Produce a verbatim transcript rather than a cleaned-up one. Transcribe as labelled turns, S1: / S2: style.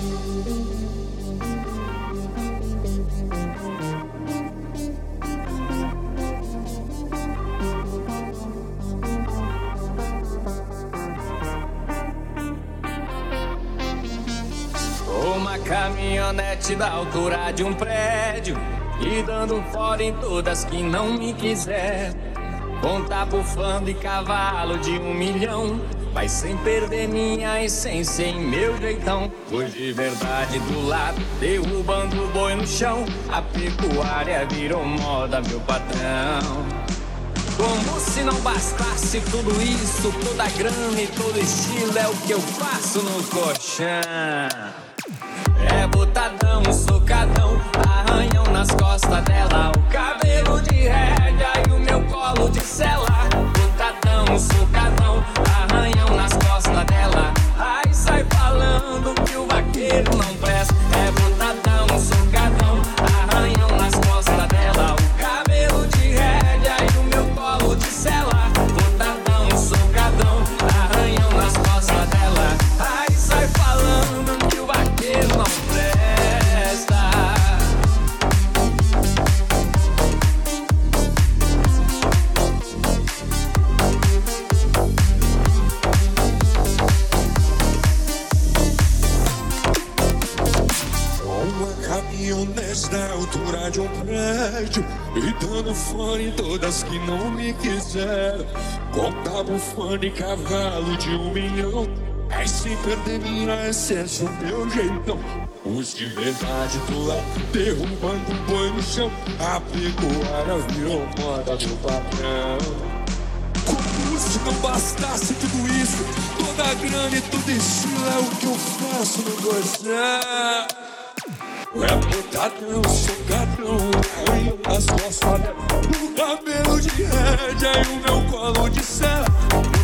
S1: Uma caminhonete da altura de um prédio e dando fora em todas que não me quiser. Contar bufando e cavalo de um milhão, mas sem perder minha essência em meu jeitão. Pois de verdade do lado, derrubando o boi no chão, a pecuária virou moda, meu patrão. Como se não bastasse tudo isso, toda grana e todo estilo é o que eu faço no colchão. É botadão, socadão, arranhão nas costas dela, o cabelo de rédea e o meu colo de sela. Botadão, socadão, arranhão nas costas dela, ai sai falando que o vaqueiro não presta. É botadão, socadão, arranhão nas costas dela, o cabelo de rédea e o meu colo de sela. Botadão, socadão, arranhão nas costas dela, ai sai falando que o vaqueiro não presta.
S2: Uma caminhonete da altura de um prédio e dando fora em todas que não me quiseram. Contar bufando e cavalo de um milhão, mas sem perder minha essência, o meu jeitão. Os de verdade do lado, derrubando o boi no chão, a pecuária virou moda, meu patrão. Como se não bastasse tudo isso, toda a grana e todo estilo é o que eu faço no colchão. É botadão, socadão, arranhão nas costas dela, o cabelo de rédea e o meu colo de sela.